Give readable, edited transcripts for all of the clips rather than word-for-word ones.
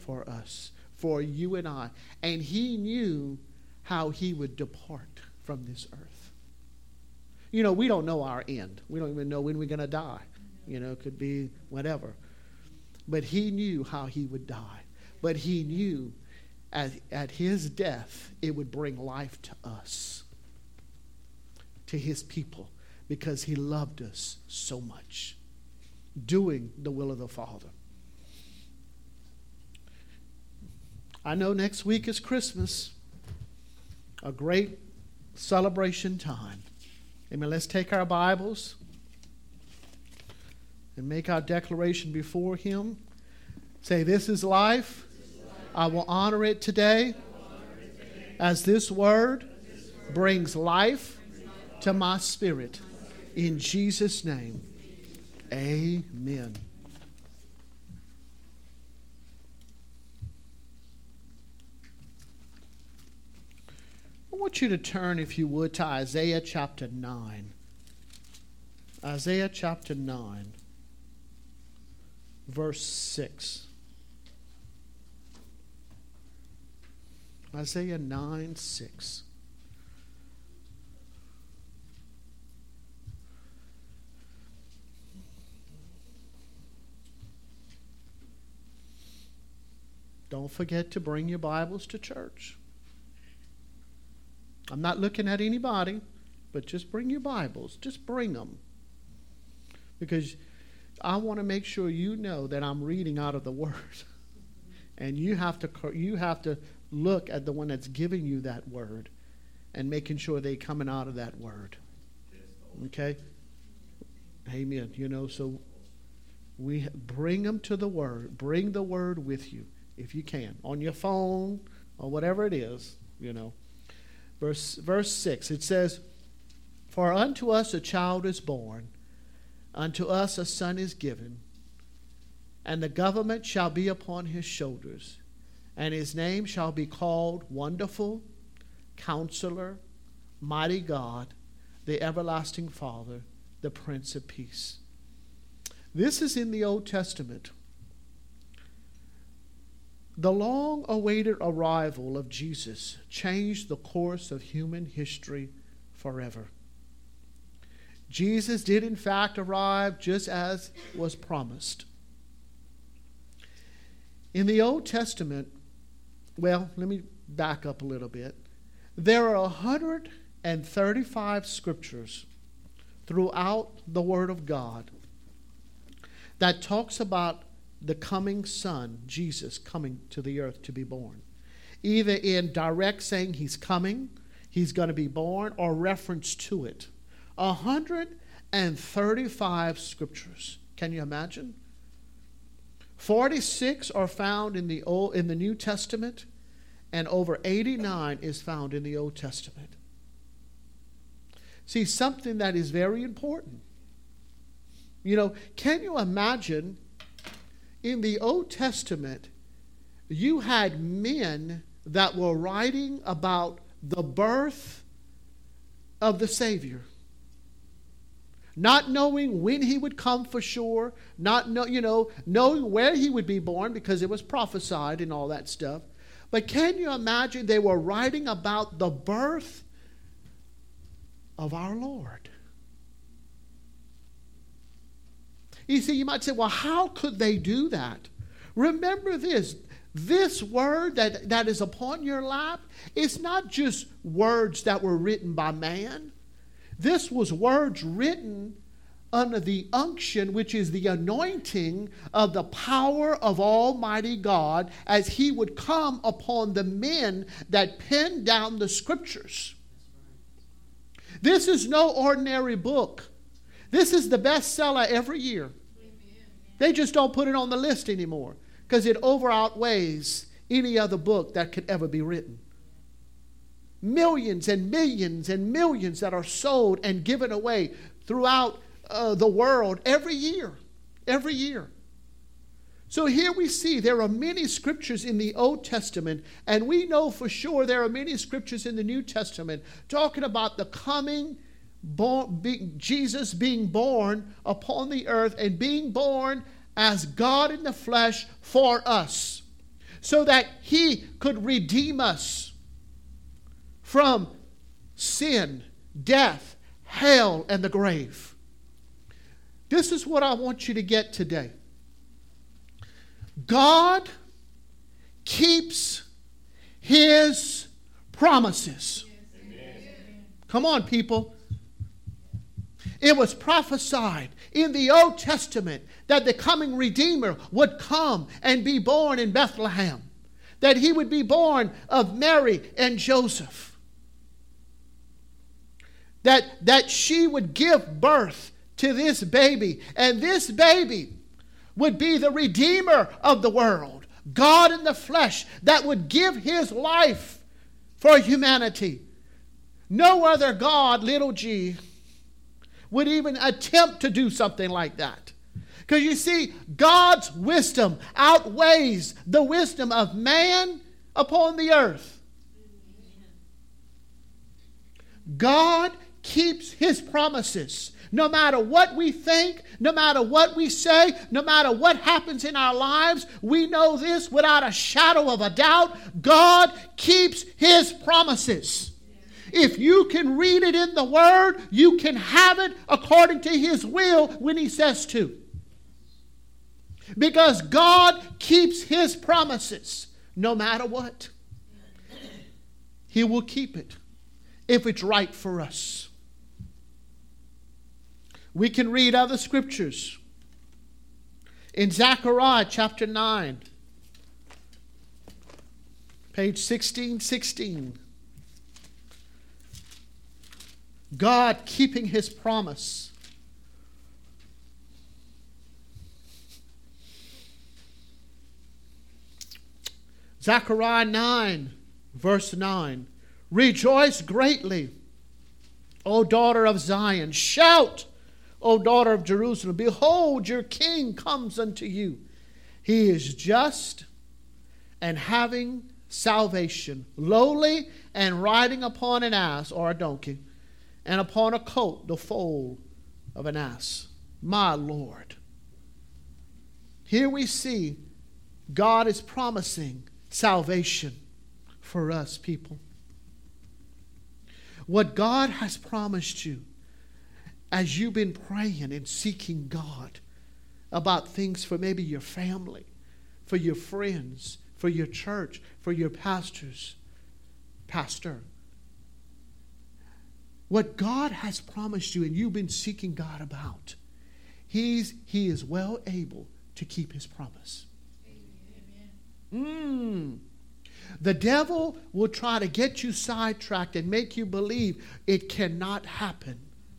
for us, for you and I. And he knew how he would depart from this earth. You know, we don't know our end. We don't even know when we're going to die. You know, it could be whatever. But he knew how he would die. But he knew at his death, it would bring life to us, to his people, because he loved us so much, doing the will of the Father. I know next week is Christmas, a great celebration time. Amen. Let's take our Bibles and make our declaration before him. Say, this is life. I will honor it today as this word brings life to my spirit. In Jesus' name, amen. I want you to turn, if you would, to Isaiah chapter 9. Isaiah chapter 9, verse 6. Isaiah 9, 6. Don't forget to bring your Bibles to church. I'm not looking at anybody, but just bring your Bibles. Just bring them. Because I want to make sure you know that I'm reading out of the Word. And you have to look at the one that's giving you that Word and making sure they're coming out of that Word. Okay? Amen. You know, so we bring them to the Word. Bring the Word with you if you can. On your phone or whatever it is, you know. Verse 6, it says, for unto us a child is born, unto us a son is given, and the government shall be upon his shoulders, and his name shall be called Wonderful, Counselor, Mighty God, the Everlasting Father, the Prince of Peace. This is in the Old Testament. The long-awaited arrival of Jesus changed the course of human history forever. Jesus did in fact arrive just as was promised. In the Old Testament, well, let me back up a little bit. There are 135 scriptures throughout the Word of God that talks about the coming Son, Jesus, coming to the earth to be born. Either in direct saying he's coming, he's going to be born, or reference to it. 135 scriptures. Can you imagine? 46 are found in the New Testament, and over 89 is found in the Old Testament. See, something that is very important. You know, can you imagine in the Old Testament, you had men that were writing about the birth of the Savior. Not knowing when he would come for sure, knowing where he would be born because it was prophesied and all that stuff. But can you imagine they were writing about the birth of our Lord? You see, you might say, well, how could they do that? Remember this. This word that is upon your lap, it's not just words that were written by man. This was words written under the unction, which is the anointing of the power of Almighty God as he would come upon the men that penned down the scriptures. This is no ordinary book. This is the bestseller every year. They just don't put it on the list anymore because it outweighs any other book that could ever be written. Millions and millions and millions that are sold and given away throughout the world every year. Every year. So here we see there are many scriptures in the Old Testament, and we know for sure there are many scriptures in the New Testament talking about the coming Jesus being born upon the earth and being born as God in the flesh for us. so that he could redeem us from sin, death, hell, and the grave. This is what I want you to get today. God keeps his promises. Amen. Come on, people. It was prophesied in the Old Testament that the coming Redeemer would come and be born in Bethlehem, that he would be born of Mary and Joseph, that she would give birth to this baby, and this baby would be the Redeemer of the world, God in the flesh, that would give his life for humanity. No other God, little g, would even attempt to do something like that. Because you see, God's wisdom outweighs the wisdom of man upon the earth. God keeps his promises. No matter what we think, no matter what we say, no matter what happens in our lives, we know this without a shadow of a doubt. God keeps his promises. If you can read it in the Word, you can have it according to his will when he says to. Because God keeps his promises no matter what. He will keep it if it's right for us. We can read other scriptures. In Zechariah chapter 9, page 1616. God keeping his promise. Zechariah 9, verse 9. Rejoice greatly, O daughter of Zion. Shout, O daughter of Jerusalem. Behold, your king comes unto you. He is just and having salvation, lowly and riding upon an ass or a donkey, and upon a colt, the foal of an ass. My Lord. Here we see God is promising salvation for us, people. What God has promised you as you've been praying and seeking God about things for maybe your family, for your friends, for your church, for your pastor. What God has promised you and you've been seeking God about, He is well able to keep his promise. The devil will try to get you sidetracked and make you believe it cannot happen.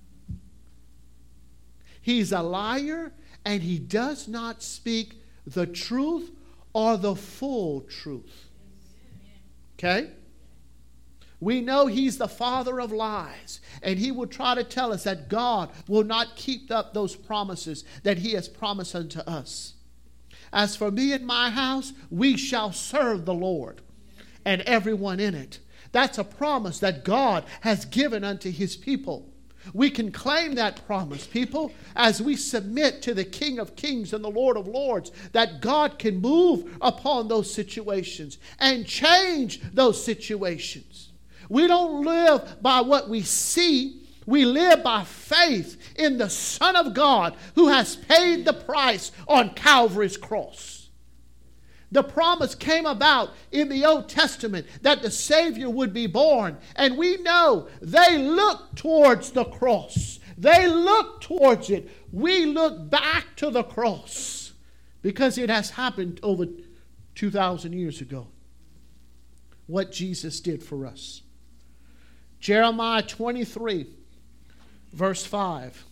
He's a liar and he does not speak the truth or the full truth. Okay? We know he's the father of lies, and he will try to tell us that God will not keep up those promises that he has promised unto us. As for me and my house, we shall serve the Lord and everyone in it. That's a promise that God has given unto his people. We can claim that promise, people, as we submit to the King of Kings and the Lord of Lords, that God can move upon those situations and change those situations. We don't live by what we see. We live by faith in the Son of God who has paid the price on Calvary's cross. The promise came about in the Old Testament that the Savior would be born. And we know they look towards the cross. They look towards it. We look back to the cross because it has happened over 2,000 years ago. What Jesus did for us. Jeremiah 23, verse 5.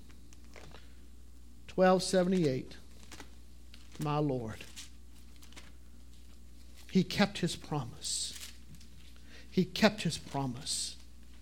1278. My Lord. He kept his promise. He kept his promise.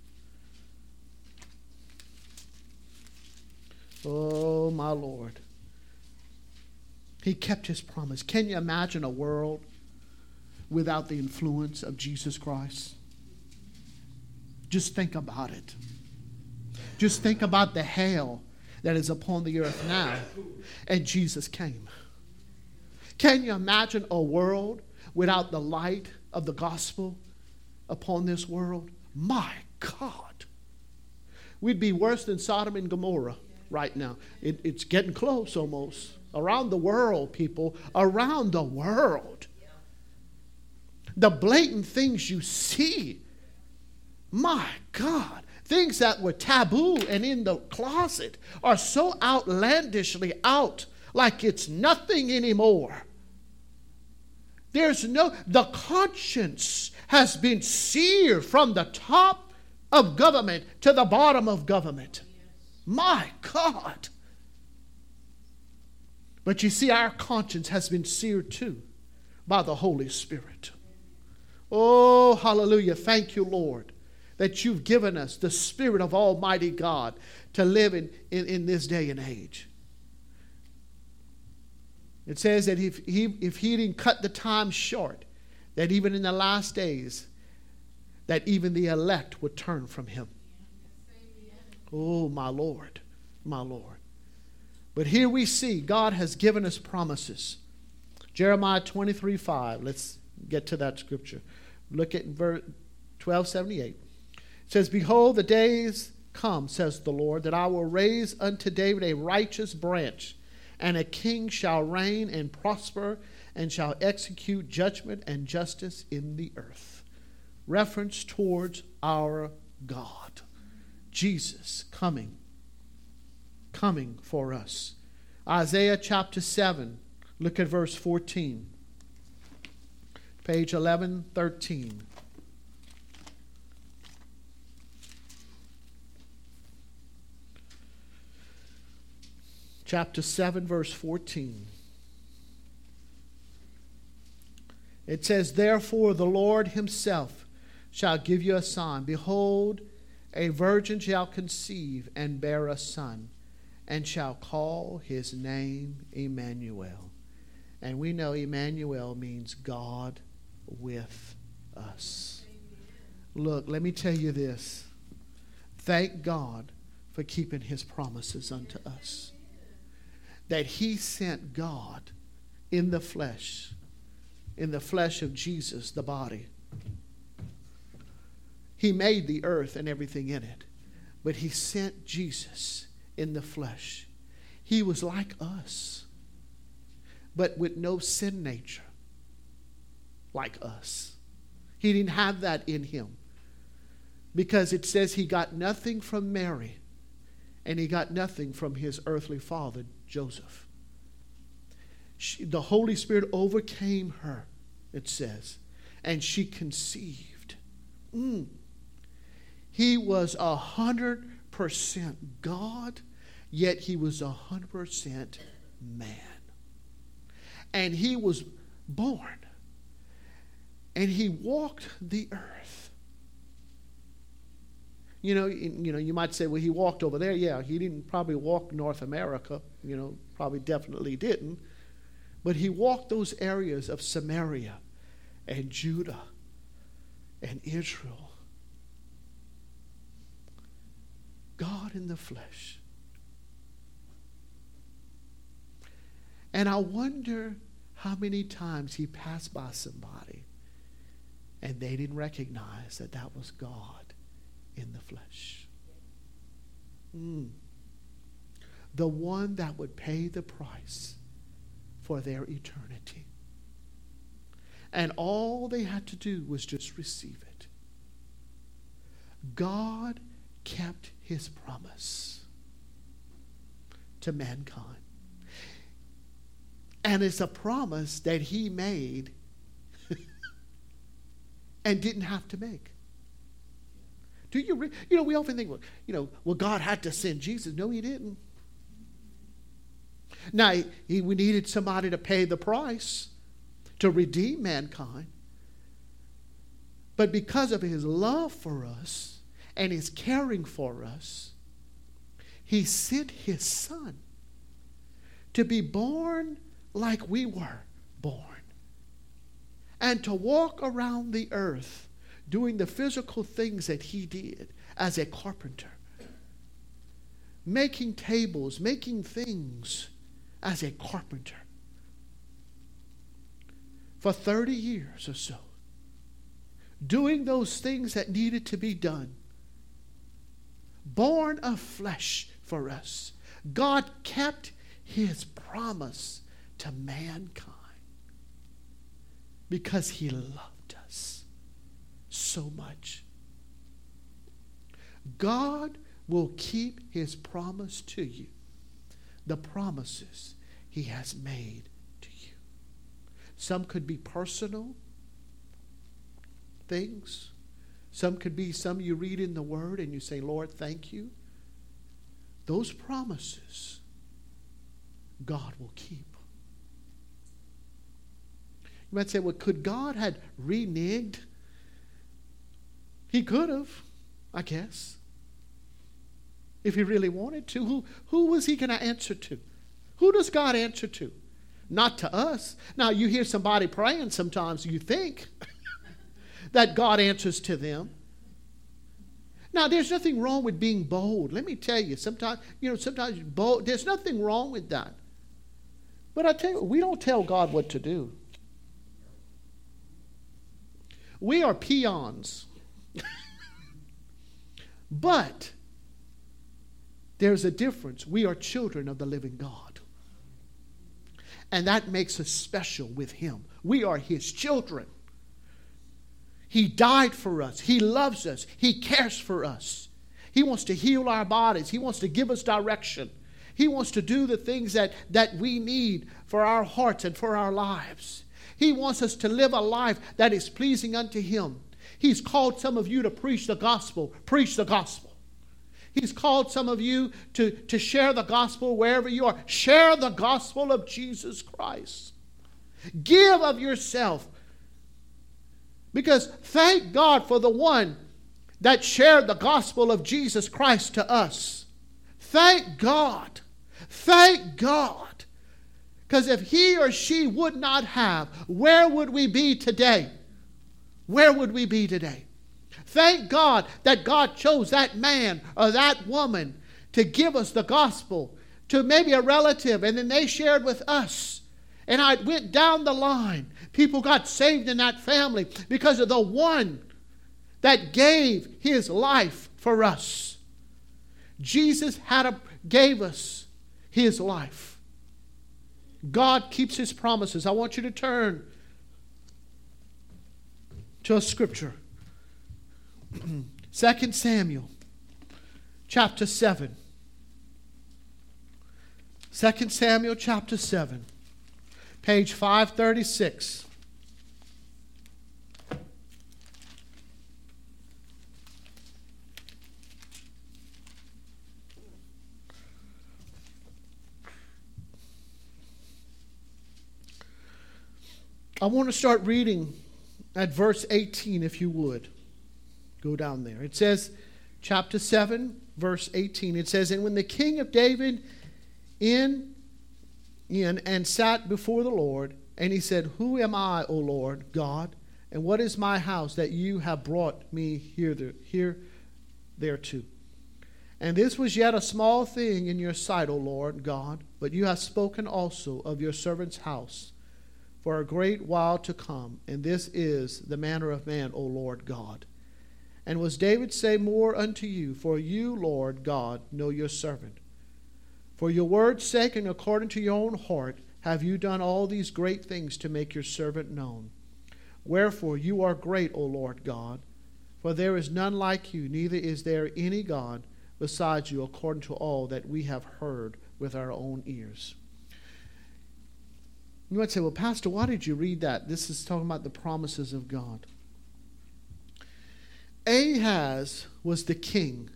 Oh, my Lord. He kept his promise. Can you imagine a world without the influence of Jesus Christ? Just think about it. Just think about the hell that is upon the earth now. And Jesus came. Can you imagine a world without the light of the gospel upon this world, my God, we'd be worse than Sodom and Gomorrah right now. It's getting close almost. Around the world, people, around the world. The blatant things you see, my God, things that were taboo and in the closet are so outlandishly out, like it's nothing anymore. The conscience has been seared from the top of government to the bottom of government. My God. But you see, our conscience has been seared too by the Holy Spirit. Oh, hallelujah. Thank you, Lord, that you've given us the Spirit of Almighty God to live in this day and age. It says that if he didn't cut the time short, that even in the last days, that even the elect would turn from him. Oh, my Lord, my Lord. But here we see God has given us promises. Jeremiah 23:5. Let's get to that scripture. Look at verse 1278. It says, behold, the days come, says the Lord, that I will raise unto David a righteous branch, and a king shall reign and prosper, and shall execute judgment and justice in the earth. Reference towards our God. Jesus coming for us. Isaiah chapter 7. Look at verse 14. Page 1113. Chapter 7, verse 14. It says, therefore the Lord himself shall give you a sign. Behold, a virgin shall conceive and bear a son, and shall call his name Emmanuel. And we know Emmanuel means God with us. Look, let me tell you this. Thank God for keeping his promises unto us. That he sent God in the flesh of Jesus, the body. He made the earth and everything in it, but he sent Jesus in the flesh. He was like us, but with no sin nature like us. He didn't have that in him, because it says he got nothing from Mary, and he got nothing from his earthly father, Joseph. The Holy Spirit overcame her, it says, and she conceived. He was 100% God, yet he was 100% man. And he was born, and he walked the earth. You know, you might say, well, he walked over there. Yeah, he didn't probably walk North America. Probably definitely didn't. But he walked those areas of Samaria and Judah and Israel. God in the flesh. And I wonder how many times he passed by somebody and they didn't recognize that that was God in the flesh. The one that would pay the price for their eternity. And all they had to do was just receive it. God kept his promise to mankind. And it's a promise that he made and didn't have to make. Do you, we often think, well, God had to send Jesus. No, he didn't. Now, we needed somebody to pay the price to redeem mankind. But because of his love for us and his caring for us, he sent his son to be born like we were born, and to walk around the earth doing the physical things that he did as a carpenter, making tables, making things as a carpenter, for 30 years or so, doing those things that needed to be done, born of flesh for us. God kept his promise to mankind because he loved us so much. God will keep his promise to you, the promises he has made to you. Some could be personal things. Some could be some you read in the Word and you say, Lord, thank you. Those promises God will keep. You might say, well, could God have reneged? He could have, I guess. If he really wanted to. Who was he going to answer to? Who does God answer to? Not to us. Now, you hear somebody praying sometimes, you think that God answers to them. Now, there's nothing wrong with being bold. Let me tell you, sometimes bold, there's nothing wrong with that. But I tell you, we don't tell God what to do. We are peons. But there's a difference. We are children of the living God. And that makes us special with him. We are his children. He died for us. He loves us. He cares for us. He wants to heal our bodies. He wants to give us direction. He wants to do the things that we need for our hearts and for our lives. He wants us to live a life that is pleasing unto him. He's called some of you to preach the gospel. Preach the gospel. He's called some of you to share the gospel wherever you are. Share the gospel of Jesus Christ. Give of yourself. Because thank God for the one that shared the gospel of Jesus Christ to us. Thank God. Thank God. Because if he or she would not have, where would we be today? Where would we be today? Thank God that God chose that man or that woman to give us the gospel to maybe a relative, and then they shared with us. And I went down the line. People got saved in that family because of the one that gave his life for us. Jesus gave us his life. God keeps his promises. I want you to turn to a scripture. 2 Samuel chapter 7. 2 Samuel chapter 7. Page 536. I want to start reading at verse 18, if you would. Go down there. It says, chapter 7, verse 18. It says, and when the king of David in and sat before the Lord, and he said, who am I, O Lord God, and what is my house that you have brought me thereto? And this was yet a small thing in your sight, O Lord God, but you have spoken also of your servant's house for a great while to come, and this is the manner of man, O Lord God. And was David say more unto you, for you, Lord God, know your servant. For your word's sake and according to your own heart have you done all these great things to make your servant known. Wherefore you are great, O Lord God, for there is none like you, neither is there any God besides you, according to all that we have heard with our own ears. You might say, well, Pastor, why did you read that? This is talking about the promises of God. Ahaz was the king,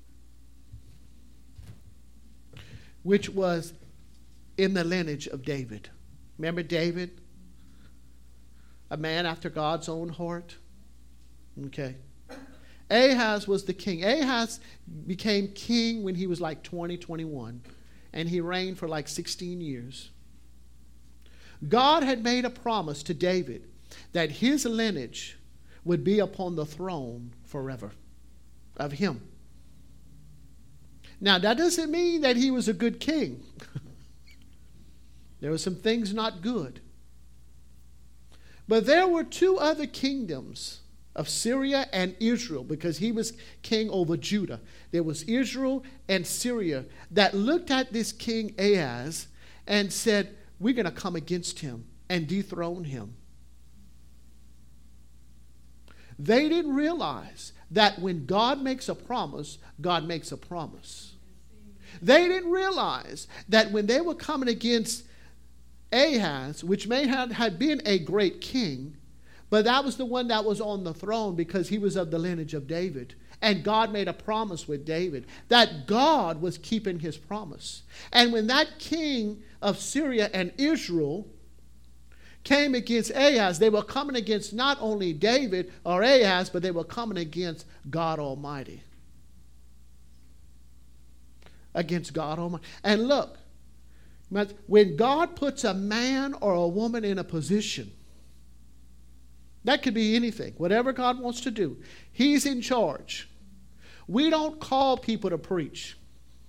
which was in the lineage of David. Remember David? A man after God's own heart? Okay. Ahaz was the king. Ahaz became king when he was like 20, 21, and he reigned for like 16 years. God had made a promise to David that his lineage would be upon the throne forever of him. Now, that doesn't mean that he was a good king. There were some things not good. But there were two other kingdoms of Syria and Israel, because he was king over Judah. There was Israel and Syria that looked at this king Ahaz and said, we're going to come against him and dethrone him. They didn't realize that when God makes a promise, God makes a promise. They didn't realize that when they were coming against Ahaz, which may have had been a great king, but that was the one that was on the throne because he was of the lineage of David. And God made a promise with David that God was keeping his promise. And when that king of Syria and Israel came against Ahaz, they were coming against not only David or Ahaz, but they were coming against God Almighty. Against God Almighty. And look, when God puts a man or a woman in a position, that could be anything, whatever God wants to do, he's in charge. We don't call people to preach.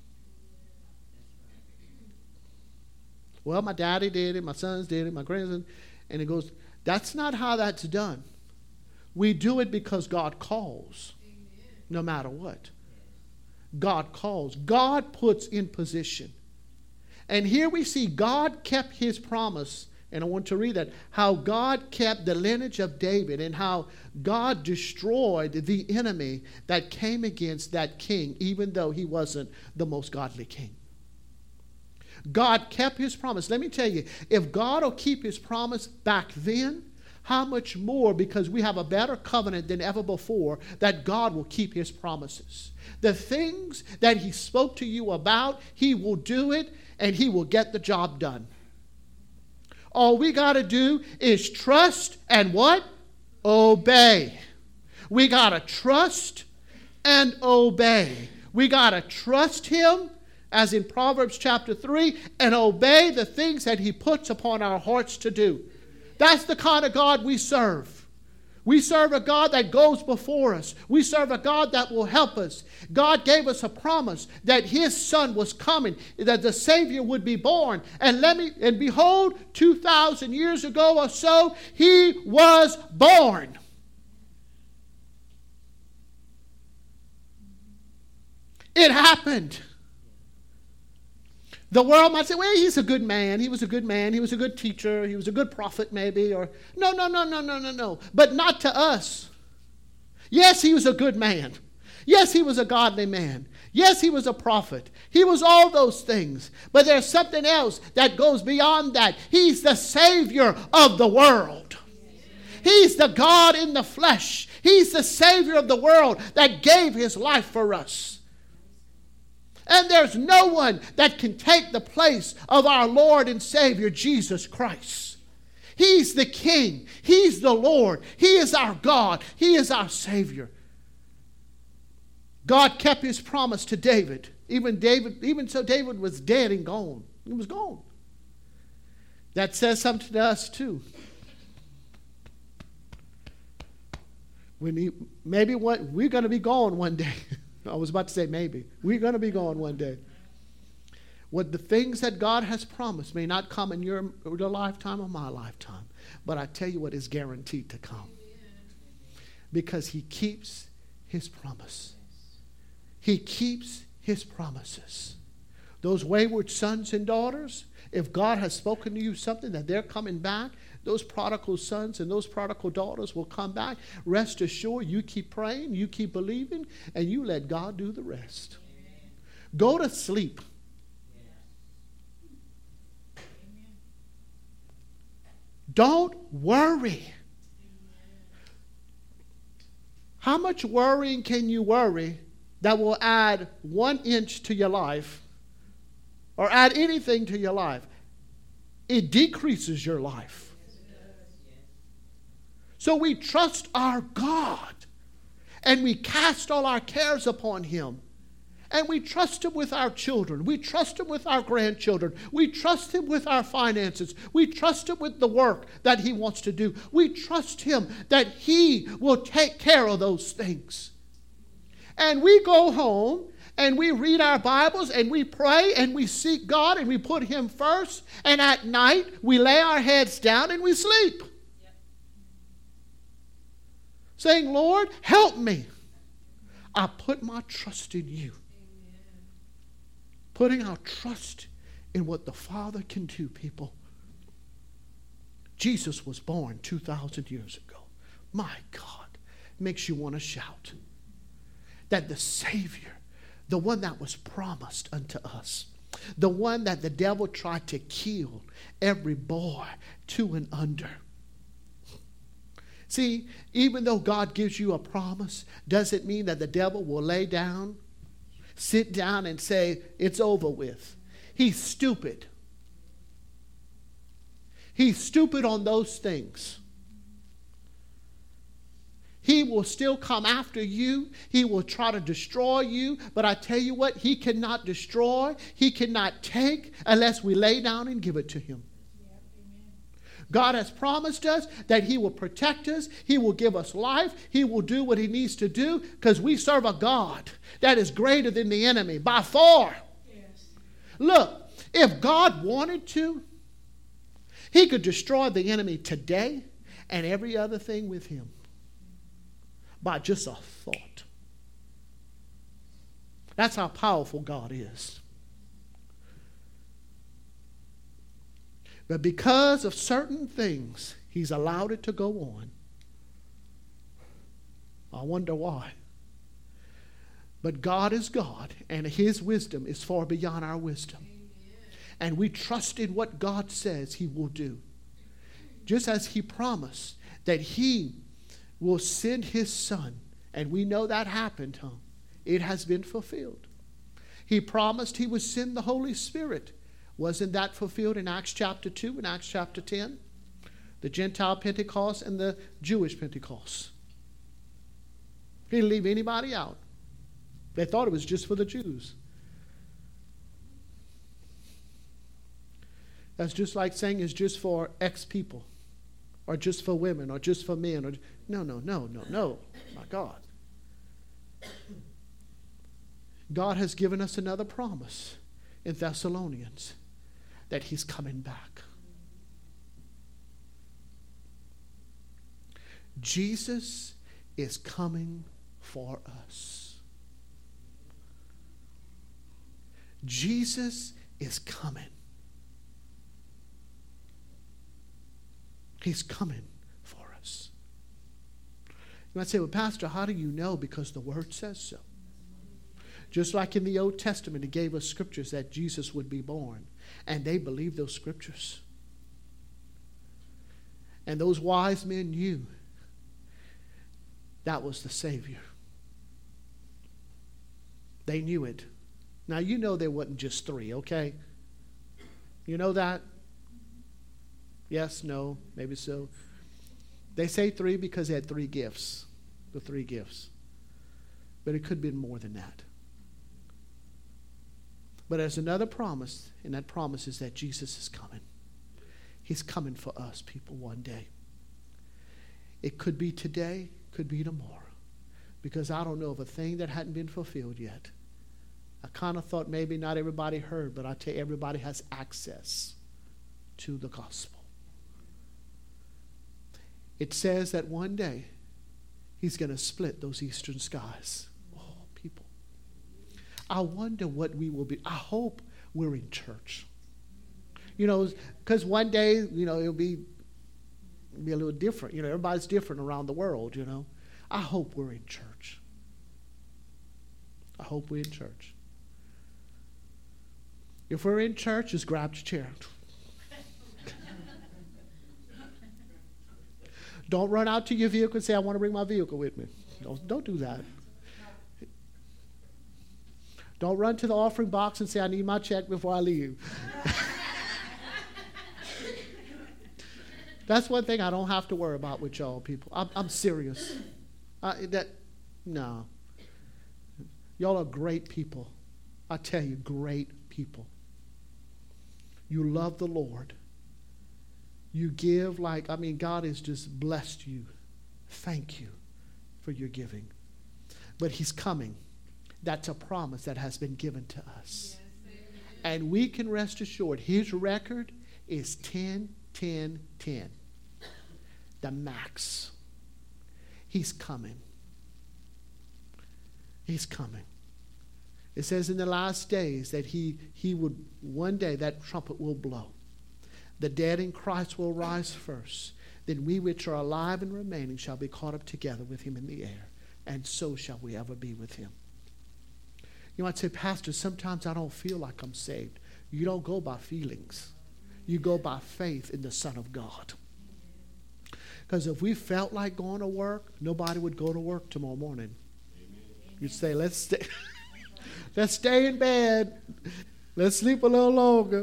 Well, my daddy did it, my sons did it, my grandson, and it goes, that's not how that's done. We do it because God calls, no matter what. God calls. God puts in position. And here we see God kept his promise. And I want to read that. How God kept the lineage of David and how God destroyed the enemy that came against that king, even though he wasn't the most godly king. God kept his promise. Let me tell you, if God will keep his promise back then, how much more, because we have a better covenant than ever before, that God will keep his promises. The things that he spoke to you about, he will do it and he will get the job done. All we got to do is trust and what? Obey. We got to trust and obey. We got to trust him, as in Proverbs chapter 3, and obey the things that he puts upon our hearts to do. That's the kind of God we serve. We serve a God that goes before us. We serve a God that will help us. God gave us a promise that his son was coming, that the Savior would be born. And behold, 2,000 years ago or so, he was born. It happened. The world might say, well, he's a good man. He was a good man. He was a good teacher. He was a good prophet, maybe. Or no. But not to us. Yes, he was a good man. Yes, he was a godly man. Yes, he was a prophet. He was all those things. But there's something else that goes beyond that. He's the Savior of the world. He's the God in the flesh. He's the Savior of the world that gave his life for us. And there's no one that can take the place of our Lord and Savior, Jesus Christ. He's the King. He's the Lord. He is our God. He is our Savior. God kept his promise to David. Even so David was dead and gone. He was gone. That says something to us too. We're going to be gone one day. I was about to say maybe. We're going to be gone one day. What the things that God has promised may not come in your lifetime or my lifetime. But I tell you what is guaranteed to come. Because he keeps his promise. He keeps his promises. Those wayward sons and daughters, if God has spoken to you something that they're coming back, those prodigal sons and those prodigal daughters will come back. Rest assured, you keep praying, you keep believing, and you let God do the rest. Amen. Go to sleep. Yeah. Don't worry. Amen. How much worrying can you worry that will add 1 inch to your life or add anything to your life? It decreases your life. So we trust our God and we cast all our cares upon him. And we trust him with our children. We trust him with our grandchildren. We trust him with our finances. We trust him with the work that he wants to do. We trust him that he will take care of those things. And we go home and we read our Bibles and we pray and we seek God and we put him first. And at night we lay our heads down and we sleep. saying, Lord, help me. I put my trust in you. Amen. Putting our trust in what the Father can do, people. Jesus was born 2,000 years ago. My God, makes you want to shout that the Savior, the one that was promised unto us, the one that the devil tried to kill every boy 2 and under. See, even though God gives you a promise, doesn't mean that the devil will lay down, sit down and say, it's over with. He's stupid. He's stupid on those things. He will still come after you. He will try to destroy you. But I tell you what, he cannot destroy. He cannot take unless we lay down and give it to him. God has promised us that he will protect us. He will give us life. He will do what he needs to do because we serve a God that is greater than the enemy by far. Yes. Look, if God wanted to, he could destroy the enemy today and every other thing with him by just a thought. That's how powerful God is. But because of certain things, he's allowed it to go on. I wonder why. But God is God, and his wisdom is far beyond our wisdom. Amen. And we trust in what God says he will do. Just as he promised that he will send his son, and we know that happened, huh? It has been fulfilled. He promised he would send the Holy Spirit. Wasn't that fulfilled in Acts chapter 2 and Acts chapter 10? The Gentile Pentecost and the Jewish Pentecost. He didn't leave anybody out. They thought it was just for the Jews. That's just like saying it's just for X people, or just for women, or just for men. Or no. My God. God has given us another promise in Thessalonians, that he's coming back. Jesus is coming for us. Jesus is coming. He's coming for us. You might say, well, Pastor, how do you know? Because the Word says so. Just like in the Old Testament, it gave us scriptures that Jesus would be born. And they believed those scriptures. And those wise men knew that was the Savior. They knew it. Now, you know there wasn't just 3, okay? You know that? Yes, no, maybe so. They say 3 because they had 3 gifts. The 3 gifts. But it could have been more than that. But there's another promise, and that promise is that Jesus is coming. He's coming for us, people, one day. It could be today, could be tomorrow. Because I don't know of a thing that hadn't been fulfilled yet. I kind of thought maybe not everybody heard, but I tell you, everybody has access to the gospel. It says that one day he's going to split those eastern skies. People. I wonder what we will be. I hope we're in church. You know, because one day, you know, it'll be a little different. You know, everybody's different around the world, you know. I hope we're in church. I hope we're in church. If we're in church, just grab your chair. Don't run out to your vehicle and say, I want to bring my vehicle with me. Don't do that. Don't run to the offering box and say, I need my check before I leave. That's one thing I don't have to worry about with y'all people. I'm serious. No. Y'all are great people. I tell you, great people. You love the Lord. You give God has just blessed you. Thank you for your giving. But he's coming. That's a promise that has been given to us. Yes, and we can rest assured his record is 10, 10, 10. The max. He's coming. He's coming. It says in the last days that he would, one day that trumpet will blow. The dead in Christ will rise first. Then we which are alive and remaining shall be caught up together with him in the air. And so shall we ever be with him. You might say, Pastor, sometimes I don't feel like I'm saved. You don't go by feelings. You go by faith in the Son of God. Because if we felt like going to work, nobody would go to work tomorrow morning. You'd say, let's stay. Let's stay in bed. Let's sleep a little longer.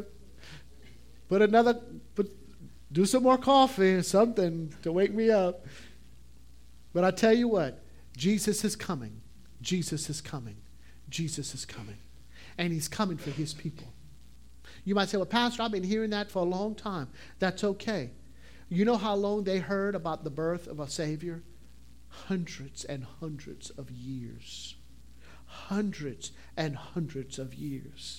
Do some more coffee or something to wake me up. But I tell you what, Jesus is coming. Jesus is coming. Jesus is coming. And he's coming for his people. You might say, well, Pastor, I've been hearing that for a long time. That's okay. You know how long they heard about the birth of a Savior? Hundreds and hundreds of years. Hundreds and hundreds of years.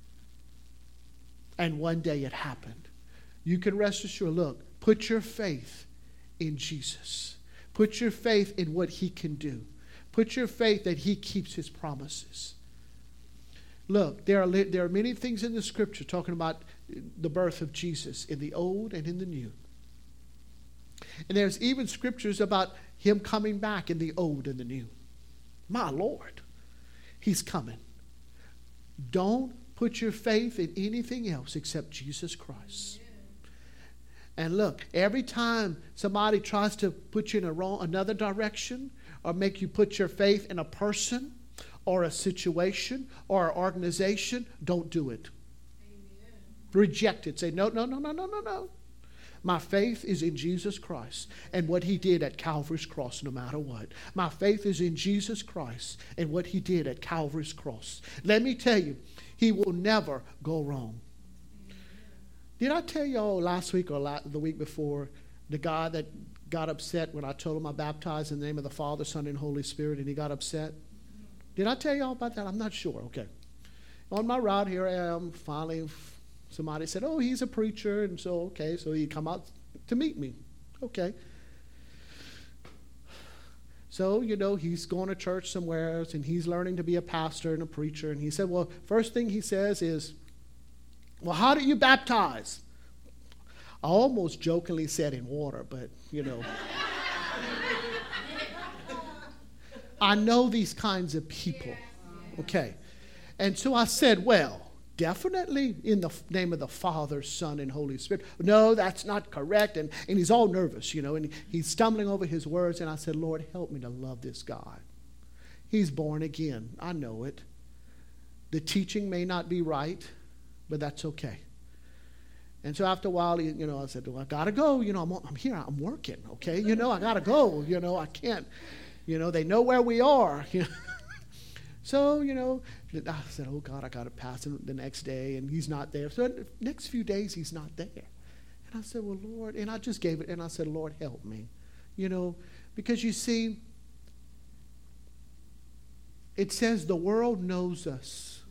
And one day it happened. You can rest assured, look, put your faith in Jesus. Put your faith in what he can do. Put your faith that he keeps his promises. Look, there are many things in the scripture talking about the birth of Jesus in the Old and in the New. And there's even scriptures about him coming back in the Old and the New. My Lord, he's coming. Don't put your faith in anything else except Jesus Christ. And look, every time somebody tries to put you in another direction or make you put your faith in a person or a situation or an organization, don't do it. Amen. Reject it. Say, no. My faith is in Jesus Christ and what he did at Calvary's cross no matter what. My faith is in Jesus Christ and what he did at Calvary's cross. Let me tell you, he will never go wrong. Did I tell you all last week or the week before the guy that got upset when I told him I baptized in the name of the Father, Son, and Holy Spirit, and he got upset? Did I tell you all about that? I'm not sure. Okay. On my route, here I am. Finally, somebody said, oh, he's a preacher. And so, okay, so he come out to meet me. Okay. So, he's going to church somewhere, and he's learning to be a pastor and a preacher. And he said, well, first thing he says is, well, how do you baptize? I almost jokingly said in water, but, I know these kinds of people. Okay. And so I said, well, definitely in the name of the Father, Son, and Holy Spirit. No, that's not correct. And he's all nervous, and he's stumbling over his words. And I said, Lord, help me to love this guy. He's born again. I know it. The teaching may not be right, but that's okay. And so after a while, I said, well, I got to go. I'm here. I'm working, okay? I got to go. I can't. They know where we are. So, I said, oh, God, I got to pass him the next day, and he's not there. So the next few days, he's not there. And I said, well, Lord, and I just gave it, and I said, Lord, help me. Because you see, it says the world knows us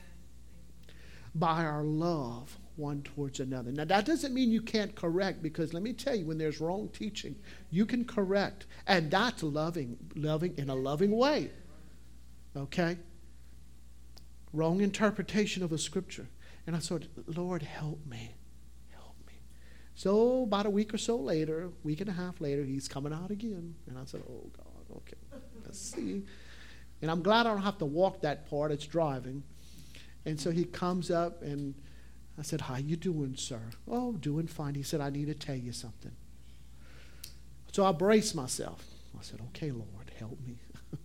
by our love one towards another. Now, that doesn't mean you can't correct, because let me tell you, when there's wrong teaching, you can correct, and that's loving in a loving way. Okay? Wrong interpretation of a scripture. And I said, Lord, help me. Help me. So about a week or so later, week and a half later, he's coming out again. And I said, oh, God, okay, let's see. And I'm glad I don't have to walk that part. It's driving. And so he comes up, and I said, how you doing, sir? Oh, doing fine. He said, I need to tell you something. So I braced myself. I said, okay, Lord, help me.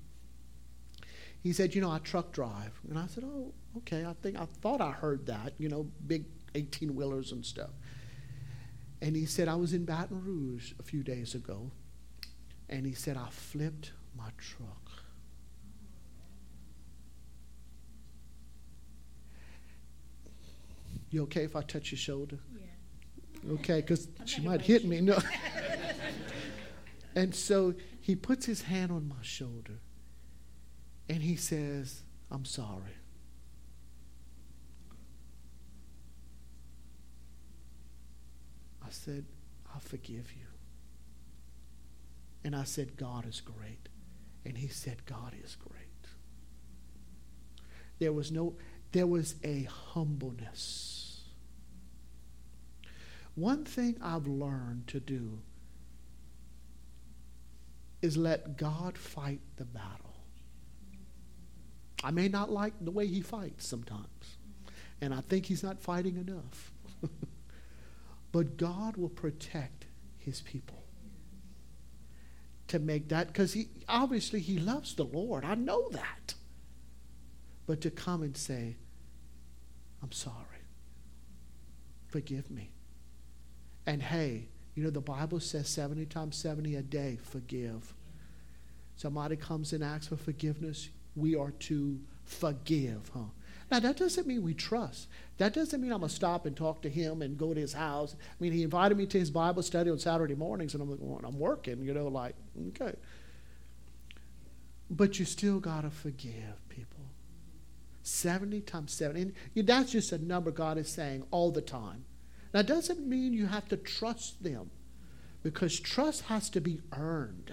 He said, I truck drive. And I said, oh, okay. I thought I heard that, big 18-wheelers and stuff. And he said, I was in Baton Rouge a few days ago. And he said, I flipped my truck. You okay if I touch your shoulder? Yeah. Okay, because she might hit me. No. And so he puts his hand on my shoulder. And he says, I'm sorry. I said, I forgive you. And I said, God is great. And he said, God is great. There was a humbleness. One thing I've learned to do is let God fight the battle. I may not like the way he fights sometimes, and I think he's not fighting enough. But God will protect his people. To make that, because he loves the Lord. I know that. But to come and say, I'm sorry. Forgive me. And hey, the Bible says 70 times 70 a day, forgive. Somebody comes and asks for forgiveness, we are to forgive, huh? Now, that doesn't mean we trust. That doesn't mean I'm going to stop and talk to him and go to his house. I mean, he invited me to his Bible study on Saturday mornings, and I'm like, well, I'm working, like, okay. But you still got to forgive people. 70 times 70. And that's just a number God is saying all the time. That doesn't mean you have to trust them, because trust has to be earned.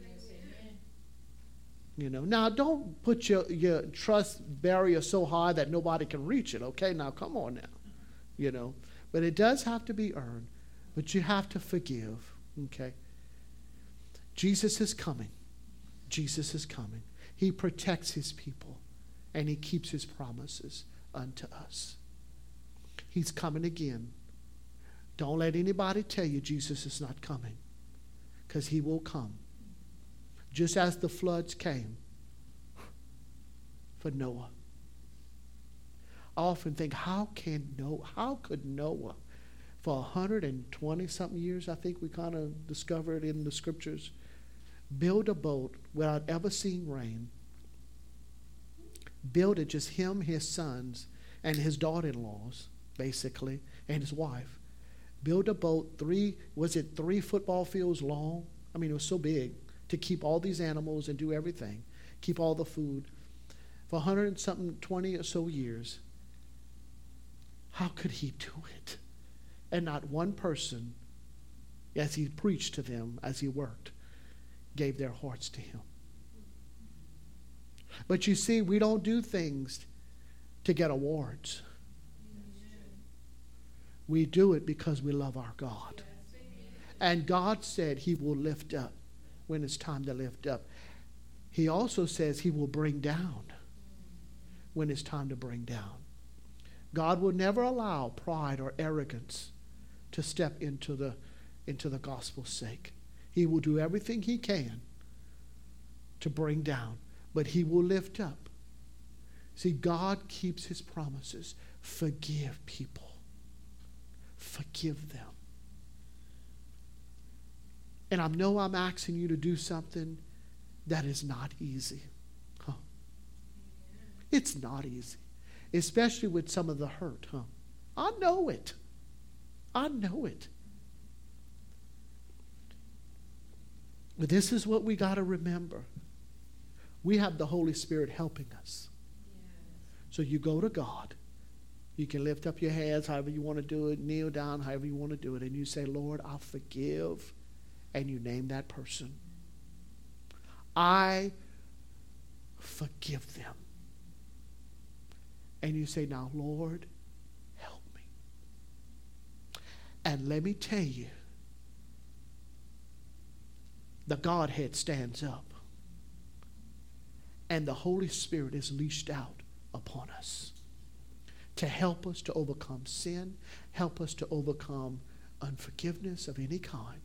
Now don't put your trust barrier so high that nobody can reach it. Okay, now come on now. But it does have to be earned. But you have to forgive. Okay. Jesus is coming. Jesus is coming. He protects his people, and he keeps his promises unto us. He's coming again. Don't let anybody tell you Jesus is not coming, because he will come. Just as the floods came for Noah. I often think, how could Noah, for 120-something years, I think we kind of discovered in the scriptures, build a boat without ever seeing rain, build it just him, his sons, and his daughter-in-laws, basically, and his wife. Build a boat, 3 football fields long? I mean, it was so big. To keep all these animals and do everything, keep all the food for 120 or so years. How could he do it? And not one person, as he preached to them, as he worked, gave their hearts to him. But you see, we don't do things to get awards. We do it because we love our God. And God said he will lift up when it's time to lift up. He also says he will bring down when it's time to bring down. God will never allow pride or arrogance to step into the gospel's sake. He will do everything he can to bring down, but he will lift up. See, God keeps his promises. Forgive people. Forgive them. And I know I'm asking you to do something that is not easy. Huh? It's not easy. Especially with some of the hurt. Huh? I know it. I know it. But this is what we got to remember. We have the Holy Spirit helping us. So you go to God. You can lift up your hands however you want to do it, kneel down however you want to do it, and you say, Lord, I'll forgive. And you name that person. I forgive them. And you say, now, Lord, help me. And let me tell you, the Godhead stands up. And the Holy Spirit is leashed out upon us to help us to overcome sin, help us to overcome unforgiveness of any kind.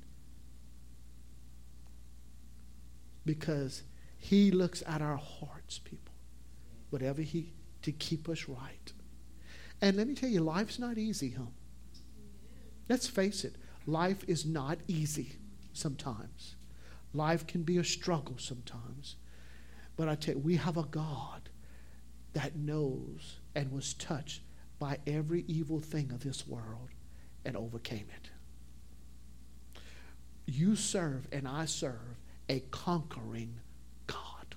Because he looks at our hearts, people. Whatever to keep us right. And let me tell you, life's not easy, huh? Let's face it. Life is not easy sometimes. Life can be a struggle sometimes. But I tell you, we have a God that knows and was touched by every evil thing of this world and overcame it. You serve and I serve a conquering God.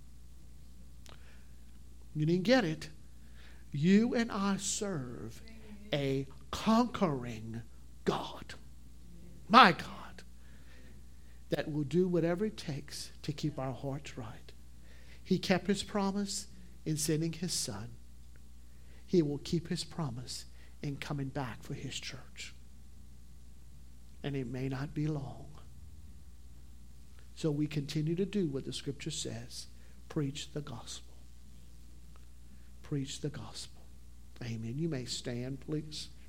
You didn't get it. You and I serve a conquering God. My God. that will do whatever it takes to keep our hearts right. He kept his promise in sending his son. He will keep his promise in coming back for his church. And it may not be long. So we continue to do what the scripture says. Preach the gospel. Preach the gospel. Amen. You may stand, please.